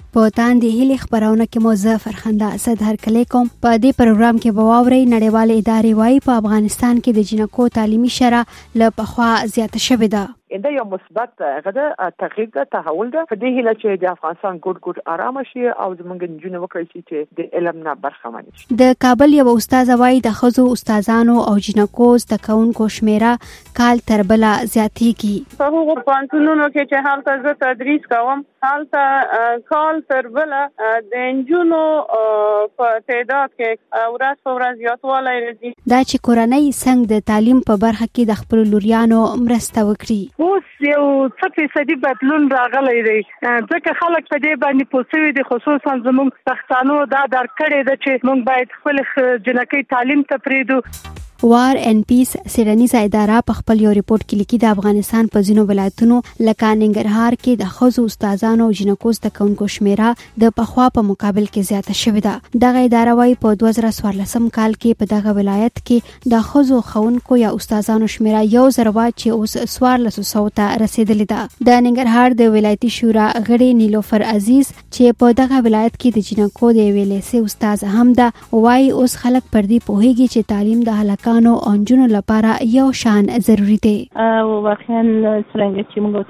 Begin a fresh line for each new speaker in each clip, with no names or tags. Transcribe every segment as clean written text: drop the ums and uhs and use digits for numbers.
په تاندې هیلې خبرونه کې مو زه فرخنده اسد هرکلی کوم. په دې پروګرام کې به واورئ نړیوالې ادارې وایي په افغانستان کې د جنکو تعلیمي شرح له پخوا زیاته شوې ده.
دا یو مثبت غدا تغییر ده، تحول ده. په دې هیله چې د افغانستان ګډ آرام شي او زموږ نجونې وکړي چې د علم نه برخمن شي.
د کابل یو استاد وایي د ښځو استادانو او جنکو زده کوونکو شمیره کال تر بله زیاتېږي.
په هغو پوهنتونونو کې چې هلته زه تدریس کوم، هلته کال تر بله د نجونو په تعداد کې ورځ په ورځ زیاتوالی راځي.
دا چې کورنۍ څنګه د تعلیم په برخه کې د خپلو لوریانو مرسته وکړي.
اوس یو 1% بدلون راغلی دی، ځکه خلک په دې باندې پوه شوي دي، خصوصا زموږ پښتانو دا درک کړی ده چې موږ باید خپل جنکۍ تعلیم ته پرېږدو.
وار ان پیس څیړنیزه اداره په خپل یو ریپورت کې لیکي د افغانستان په ځینو ولایتونو لکه ننګرهار کې د ښځو استادانو او جنکو زده کوونکو شمیره د پخوا په مقابل کې زیاته شوې ده. دغه اداره وايي په 2014 کال کې په دغه ولایت کې د ښځو ښوونکو یا استادانو شمیره 1000 چې اوس 1400 ته رسیدلې ده. د ننګرهار د ولایتي شورا غړي نیلوفر عزیز چې په دغه ولایت کې د جنکو د ویلېسي استاد هم ده وايي اوس خلک پر دې پوهیږي چې تعلیم د هلکانو او نجونو لپاره یو شان ضروری دی.
واقعا څنګه چې موږ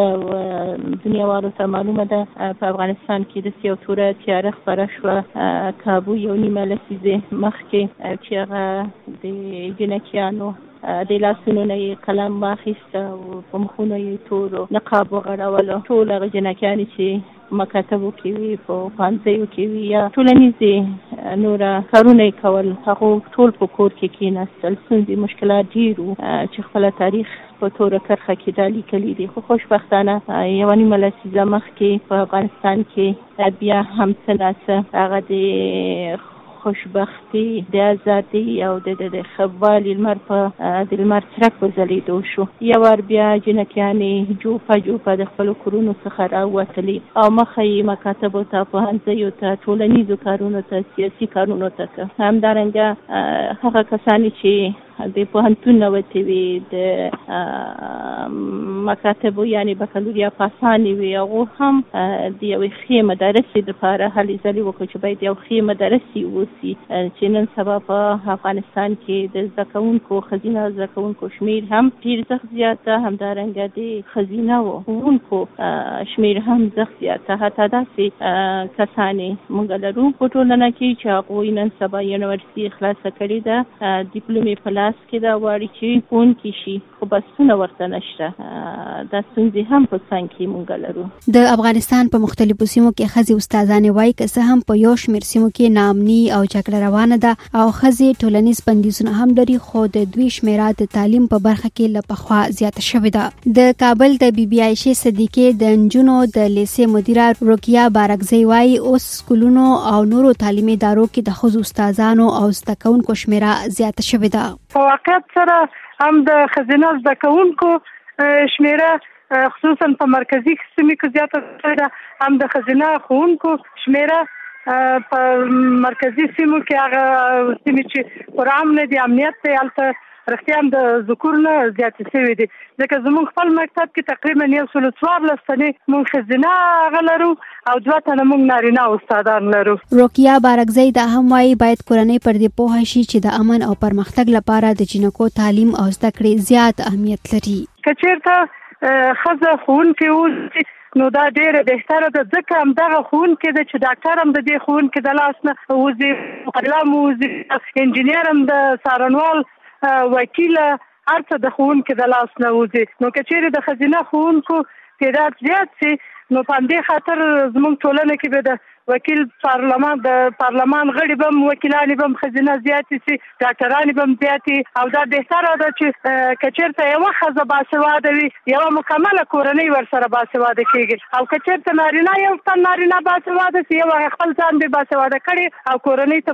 تاسو دنیاوالو ته معلومه ده په افغانستان کې د یو توره تیاره خپره شوه کابو یو نیمه لسیزې مخکې چې هغه د جنکیانو د لاسونو نه قلم واخیست او په مخونو یې تور نقاب وغړولو. ټول هغه جنکیانې چې مکاتبو کې وي، په ښوونځیو کې وي یا ټولنیزې نوره کارونه یې کول، هغو ټول په کور کې کېناستل. ستونزې مشکلات ډېر وو چې خپله تاریخ په توره کرښه کې دا لیکلي دي. خو خوشبختانه یوه نیمه لسیزه مخکې په افغانستان کې بیا هم څه ناڅه هغه د خوشبختی د ازادي او د خبالي لمر څرک په ځلېدو شو. یو وار بیا جنکیانې جوپه د خپلو کورونو څخه راووتلې او مخه یې مکاتبو ته، پوهنځیو ته، ټولنیزو کارونو ته، سیاسي کارونو ته. همدارنګه هغه کسانې چې د پوهنتون نه وتې وي، د مکاتبو یعنې بکالوریا پاسانې وي، هغو هم د یوې ښې مدرسې لپاره هلې ځلې وکړو چې باید یو ښې مدرسې اوسي چې نن سبا په افغانستان کې د زده کوونکو ښځینه زده کوونکو شمیر هم ډېر سخت زیات ده. همدارنګه د ښځینه ښوونکو شمیر هم سخت زیات ده. حتی داسې کسانې موږ لرو په ټولنه کې چې هغوی نن سبا یونیورسټي خلاصه کړې ده، ډیپلومې په لاس کې دا غواړي چې ښوونکي شي، خو بسونه ورته نشته. دا ستونزې هم په څنګ کې موږ لرو.
د افغانستان په مختلفو سیمو کې ښځې استادانې وایي که څه هم په یو شمېر سیمو کې ناامني او جګړه روانه ده او ښځې ټولنیز بندیزونه هم لري، خو د دوی شمېره د تعلیم په برخه کې له پخوا زیاته شوې ده. د کابل د بي بي عایشې صدیقې د نجونو د لیسې مدیره روکیا بارکزی وایي اوس سکولونو او نورو تعلیمي ادارو کې د ښځو استادانو او زده کوونکو شمېره زیاته شوې ده.
په واقعیت سره هم د ښځینه زده کوونکو شمیره خصوصا په مرکزي سیمو کې زیاته شوې ده، هم د ښځینه ښوونکو شمیره په مرکزي سیمو کې هغه سیمې چې پوره امن دي، امنیت دی، هلته رښتیا هم د ذکور نه زیاتې شوي دي. ځکه زموږ خپل مکتب کې تقریبا 114 تنې موږ ښځینه هغه لرو او 2 تنه موږ نارینه استادان لرو.
روکیا بارکزی دا هم وایي باید کورنۍ پر دې پوهه شي چې د امن او پرمختګ لپاره د جنکو تعلیم او زده کړې زیات اهمیت لري.
که چېرته ښځه ښوونکې اوسي نو دا ډېره بهتره ده، ځکه همدغه ښوونکې ده چې ډاکټر هم د دې ښوونکې د لاس نه وځي، مقلم وځي، انجینر هم د څارنوال، وکیل، هر څه د ښوونکي د لاس نه وځي. نو که چېرې د ښځینه ښوونکو تعداد زیات شي نو په همدې خاطر زموږ ټولنه کې به د وکیل د پارلمان غړي به هم وکیلانې به هم ښځینه زیاتې شي، ډاکټرانې به هم زیاتې، او دا بهتره ده چې که چېرته یوه ښځه باسواده وي یوه مکمله کورنۍ ورسره باسواده کېږي، او که چېرته نارینه یو تن نارینه باسواده شي یو خپل ځان به باسواده کړي او کورنۍ ته به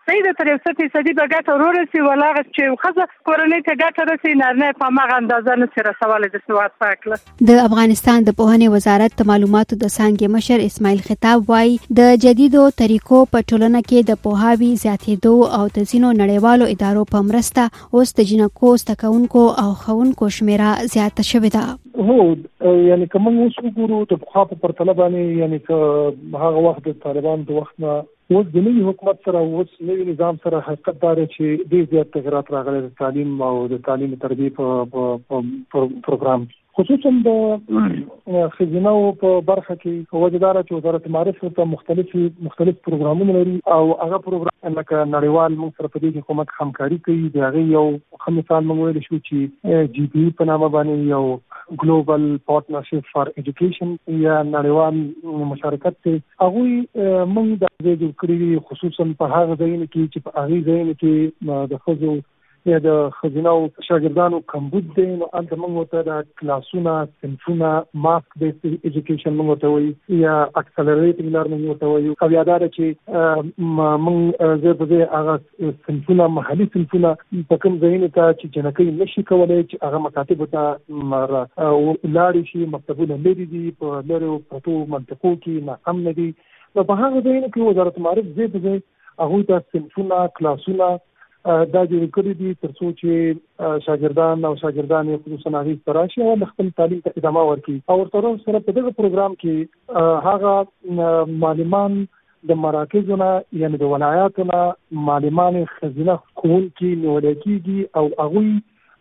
صحیح ده، تر 100% به ګټه ورسي، ولاغه چې ښځه کورنۍ ته ګټه رسي، نارینه په هماغه اندازه نشي رسولی د سواد په هکله.
د افغانستان د پوهنې وزارت د معلوماتو د څانګې مشر اسماعیل خطاب وایي د جدیدو طریقو په ټولنه کې د پوهاوي زیاتېدو او د ځینو نړیوالو ادارو په مرسته اوس د جنکو زده کوونکو او ښوونکو شمیره زیاته شوې ده.
هو یعنی کوم اوس وګورو د پخوا په پرتله باندې، یعنی که هغه وخت د طالبان د وخت نه اوس د نوي حکومت سره، اوس نوي نظام سره حقیقت دا دی چې ډېر زیات تغیرات راغلي د تعلیم او د تعلیم تربیې په پروګرام، خصوصا د ښځینه په برخه کې وجدار چې وزارت معارف ته مختلف پروګرامونه لري او هغه پروګرام لکه نړیوال موږ سره په دې کې کومک همکاري کوي. د هغې یو ښه مثال موږ ویلی شو چې GPE په نامه باندې یو ګلوبل پارټنرشپ فار ایجوکیشن یا نړیوال مشارکت دی. هغوی موږ د دې جوړ کړي خصوصا په هغه ځایونو کې چې په هغې ځایونو کې د ښځو یا د ښځینه شاګردانو کمبود دی، نو هلته موږ ورته د کلاسونه، صنفونه، ماسک بیس ایجوکیشن موږ ورته وایو یا اکسلریټینګ لرنینګ موږ ورته وایو. او یا دا ده چې موږ ځای په ځای هغه صنفونه، محلي صنفونه په کوم ځایونو ته چې جنکۍ نشي کولی چې هغه مکاتبو ته لاړې شي، مکتبونه لرې دي، په لرې پرتو منطقو کې ناامنه دي، نو په هغه ځایونو کې وزارت معارف ځای په ځای هغوی ته صنفونه، کلاسونه دا جوړ کړي دي تر څو چې شاګردان او شاګردانې خصوصا هغې ته راشي او د خپل تعلیم ته ادامه ورکړي. او ورته سره په دغه پروګرام کې هغه معلمان د مراکزو نه، یعنې د ولایاتو نه معلمان ښځینه ښوونکي نیولی کېږي او هغوی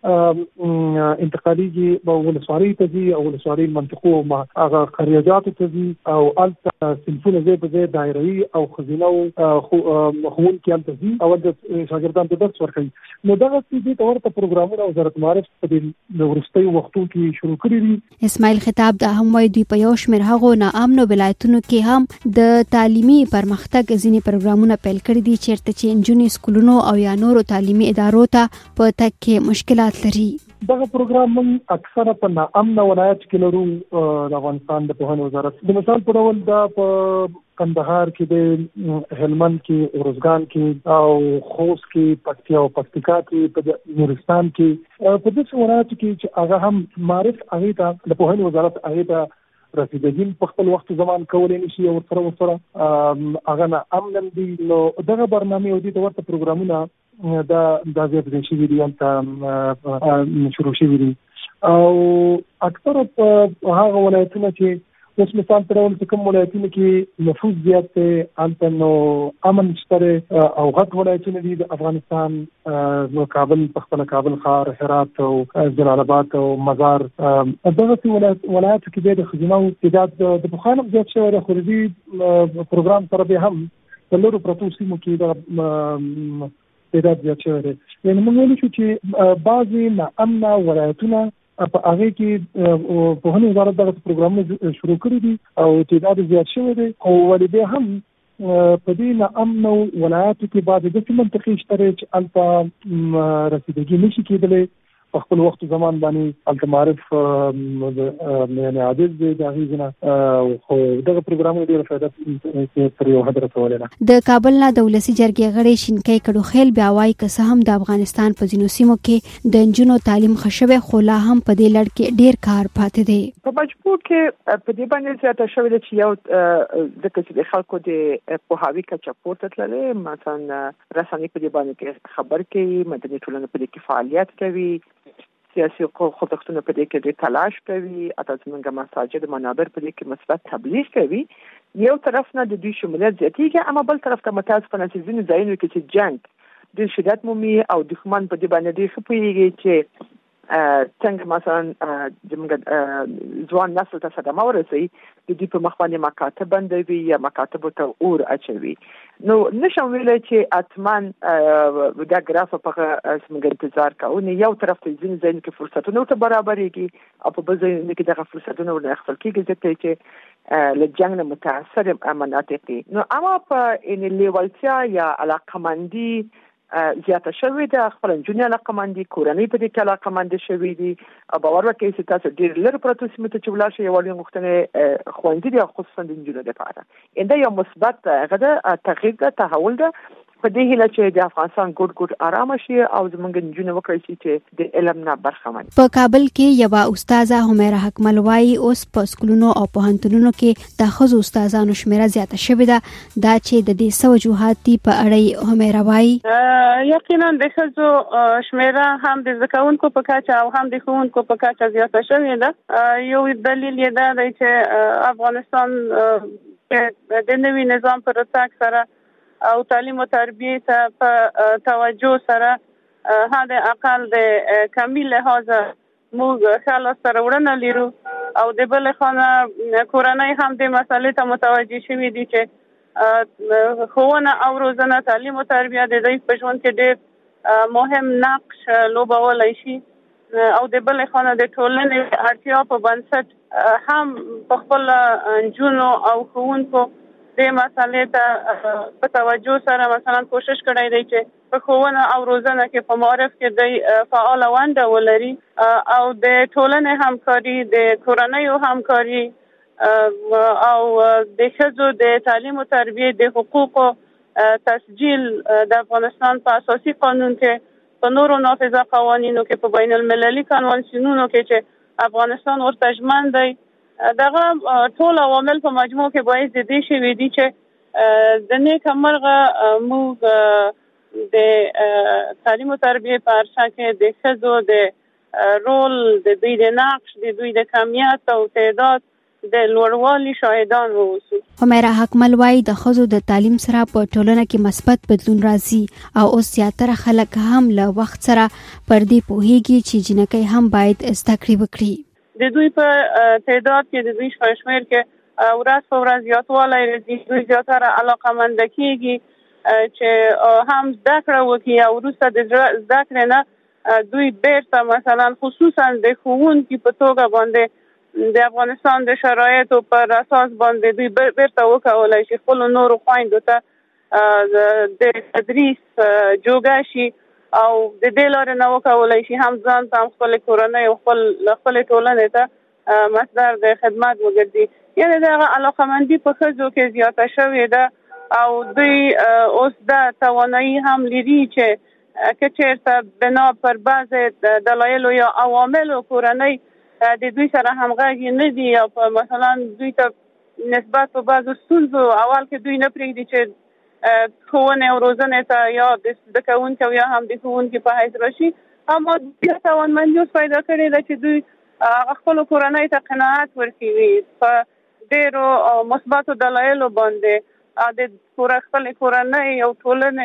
انتقالیږي به ولسوالۍ ته ځي او ولسوالۍ منطقو هغه قریجاتو ته ځي او هلته صنفونه ځای په ځای دایروي او ښځینه ښوونکي هلته ځي او د شاګردانو ته درس ورکوي. نو دغسې دې ته ورته پروګرامونه وزارت معارف په دې وروستیو وختو کې شروع کړي دي.
اسماعیل خطاب دا هم وایي دوی په یو شمېر هغو ناامنو ولایتونو کې هم د تعلیمي پرمختګ ځینې پروګرامونه پیل کړي دي چېرته چې نجونې سکولونو او یا نورو تعلیمي ادارو ته په تګ کې مشکلات لري.
دغه پروګرام موږ اکثره په ناامنه ولایت کې لرو د افغانستان د پوهنې وزارت. د مثال په ډول دا په کندهار کې د هلمند کې، ارزګان کې او خوست کې، پکتیا او پکتیکا کې، په نورستان کې، په داسې ولایتو کې چې هغه هم معارف هغې ته د پوهنې وزارت هغې ته رسیدګي په خپل وخت زمان کولی نشي او ورسره هغه ناامن دي. نو دغه برنامې او دې ته ورته پروګرامونه دا زیات شوي دي، هلته شروع شوي دي او اکثره په هغه ولایتونه چې اوس مثال په ډول چې کوم ولایتونه کې نفوس زیات دی هلته نو امن شته او غټ ولایتونه دي د افغانستان، نو کابل په خپله کابل ښار، هرات او جلال آباد او مزار، دغسې ولایتو کې بیا د ښځینهو تعداد د پخوا نه زیات شوی دی، خو د دې پروګرام سره بیا هم په لرو پرتو سیمو کې دغه تعداد زیات شوی دی. یعنې موږ ویلی شو چې بعضې ناامنه ولایتونه په هغې کې پوهنې وزارت دغه پروګرامونه شروع کړي دي او تعداد زیات شوی دی، خو ولې بیا هم په دې ناامنو ولایاتو کې بعضې داسې منطقې شته چې هلته رسیدګي نشي کېدلی په خپل وخت زمان باندې. هلته معارف یعنې عاجز دی د هغې نه، خو دغه پروګرامونه ډېره فایده تر یو حد رسولی ده.
د کابل نه د ولسي جرګې غړی شینکۍ کډوخیل بیا وایي که څه هم د افغانستان په ځینو سیمو کې د نجونو تعلیم ښه شوی، خو لا هم په دې لړ کې ډېر کار پاتې دی.
په مجبور کې په دې باندې زیاته شوې ده چې یو ځکه چې د خلکو د پوهاوي کچه پورته تللی، مثلا رسنۍ په دې باندې کې خبر کوي، مدني ټولنه په دې کې فعالیت کوي، سیاسي خوځښتونه په دې کې ډېر تلاش کوي، حتی زموږ مساجد منابر په دې کې مثبت تبلیغ کوي. یو طرف نه د دوی شمولیت زیاتېږي، اما بل طرف ته متاسفانه چې ځینې ځایونو کې چې جنګ ډېر شدت مومي او دښمن په دې باندې ډېر ښه پوهېږي چې څنګه مثلا زموږ ځوان نسل ته صدمه ورسوي، د دوی په مخ باندې مکاتب بندوي یا مکاتبو ته اور اچوي. نو نشم ویلی چې اتمن دا ګراف په زموږ انتظار کوو، یو طرف ته ځینې ځایونو کې فرصتونه ورته برابرېږي او په بل ځایونو کې دغه فرصتونه ورنه اخیستل کېږي ځکه چې له جنګ نه متاثر مناطق دي. نو اما په لیوالتیا یا علاقمندي زیاته شوې ده، خپل نجونې علاقمندي، کورنۍ په دې کې علاقمنده شوې دي او باور وکړئ چې تاسو ډېر لرې پرتو سیمو ته چې ولاړ شئ یوازې غوښتنې ښوونځي دي خصوصا د نجونو لپاره. دا یو مثبت تغییر ده، تحول ده، په دې هیله چې د افغانستان ګډ آرام شي او زموږ نجونې وکړي چې د علم نه برخمن.
په کابل کې یو استاذه همیرا حکمل وايي اوس په سکولونو او پوهنتونونو کې د ښځو استادانو شمیره زیاته شوې ده دا چې د دې څه وجوهات دي په اړه همیرا وايي.
یقینا د ښځو شمیره هم د زکونکو په کچه او هم د ښوونکو په کچه زیاته شوې ده. یو دلیل یې دا دی چې افغانستان د نوي نظام پر راتګ سره او تعلیم او تربیه ته په توجه سره هدا اقل د کمی لحاظ موږ خلاص سره وړاندې لرو او د بل خانه کورنۍ هم د مسلې ته متوجه شوي دي چې ښوونه او روزنه تعلیم او تربیه د دوی په ژوند کې ډېر مهم نقش لوبولی شي او د بل خانه د ټولنې اړتیا په بنسټ هم په خپل نجونو او ښوونکو د مسلې ته په توجه سره مثلا کوشش کړی دی چې په ښوونه او روزنه کې په معرف کې د فعال ونډه ولري او د ټولنې همکاري د کورنیو همکاري او د ښځو د تعلیم او تربیه د حقوقو تسجیل د افغانستان په اساسي قانون کې په نورو نافذه قوانینو کې په بین المللي کنوانسیونونو کې چې افغانستان ورته ژمن دی دغه ټول عوامل په مجموع کې باعث د دې شوي دي چې د نیکه مرغه موږ د تعلیم او تربیه په ارشا کې د ښځو د رول د دوی د نقش د دوی د کمیت او تعداد د لوړوالي شاهدان ووسو.
همیرا حکمل وايي د ښځو د تعلیم سره په ټولنه کې مثبت بدلون راځي او اوس زیاتره خلک هم له وخت سره پر دې پوهیږي چې جنکۍ هم باید زده کړې وکړي.
د دوی په تعداد کې د دوی شمېر کې ورځ په ورځ زیاتوالی راځي. دوی زیاتره علاقمنده کېږي چې هم زده کړه وکړي او وروسته د زده کړې نه دوی بیرته مثلا خصوصا د ښوونکي په توګه باندې د افغانستان د شرایطو پر اساس باندې دوی بیرته وکولی شي خپلو نورو خویندو ته د تدریس جوګه شي او د دې لارې نه وکولی شي هم ځان ته هم خپلې کورنۍ او خپلې ټولنې ته مصدر د خدمت وګرځي. یعنې دغه علاقمندي په ښځو کې زیاته شوې ده او دوی اوس دا توانایي هم لري چې که چېرته بنا پر بعضې دلایلو یا عواملو کورنۍ د دوی سره همغږي نه دي او په مثلا دوی ته نسبت په بعضو ستونزو اول کې دوی نه پرېږدي چې ښوونې او روزنې ته یا د زده کوونکي او یا هم د ښوونکي په حیث راشي اما بیا توانمندي اوس پیدا کړې ده چې دوی خپلو کورنۍ ته قناعت ورکوي په ډېرو مثبتو دلایلو باندې د خپلې کورنۍ او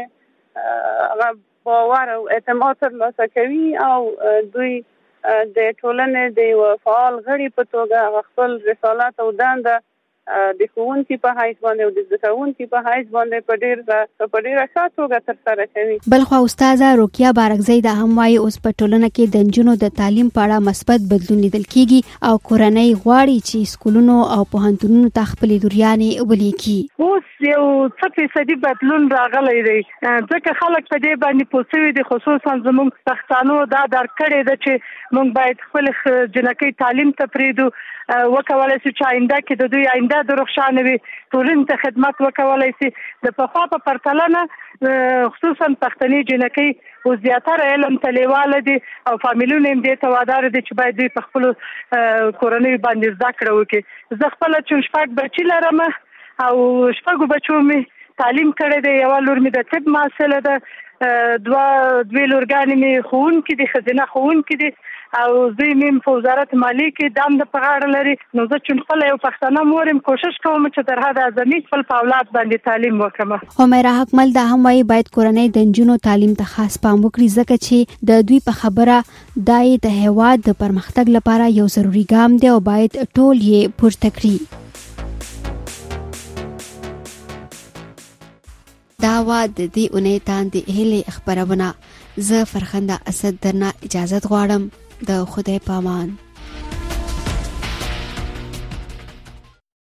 ټولنې باور او اعتماد ترلاسه کوي او دوی د ټولنې د یو فعال غړي په توګه خپل رسالت او دنده د ښوونکي په حیث باندې او د زده کوونکي په حیث باندې په ډېره ښه توګه ترسره کوي.
بلخوا استاذه روکیا بارکزی دا هم وایي اوس په ټولنه کې د نجونو د تعلیم په اړه مثبت بدلون لیدل کیږي او کورنۍ غواړي چې سکولونو او پوهنتونونو ته خپلې لوریانې ولیکي.
اوس یو څه فیصدي بدلون راغلی دی ځکه خلک په دې باندې پوه شوي دي خصوصا زموږ پښتانو دا درک کړی ده چې موږ باید خپلې جنکۍ تعلیم ته پرېږدو وکولی شو چې آینده کې د دوی آینده د روښانه وي ټولنې ته خدمت وکولی شي. د پخوا په پرتله نه خصوصا پښتنې جنکۍ اوس زیاتره علم ته لیواله دي او فامیلونه هم دې ته واداره دي چې باید دوی په خپلو کورنیو باندې زده کړه وکړي. زه خپله چې 6 بچي لرم او 6 بچو مې تعلیم کړی دی. یوه لور مې د طب محصله ده دوی لورګانې مې ښوونکي دي ښځینه ښوونکي دي او زوی مې په وزارت مالیې کې دنده په غاړه لري. نو زه چې خپله یو پښتنه مور یم کوشش کوم چې تر حده اعظمي خپل په اولاد باندې تعلیم وکړم.
همیرا حکمل دا هم وایي باید کورنۍ د نجونو تعلیم ته خاص پام وکړي ځکه چې د دوی په خبره دا یې د هېواد د پرمختګ لپاره یو ضروري ګام دی او باید ټول یې پورته کړي. دا وا د دې اونۍ تاندې هیلې خبرونه. زه فرخنده اسد درنه اجازت غواړم. د خدای پامان.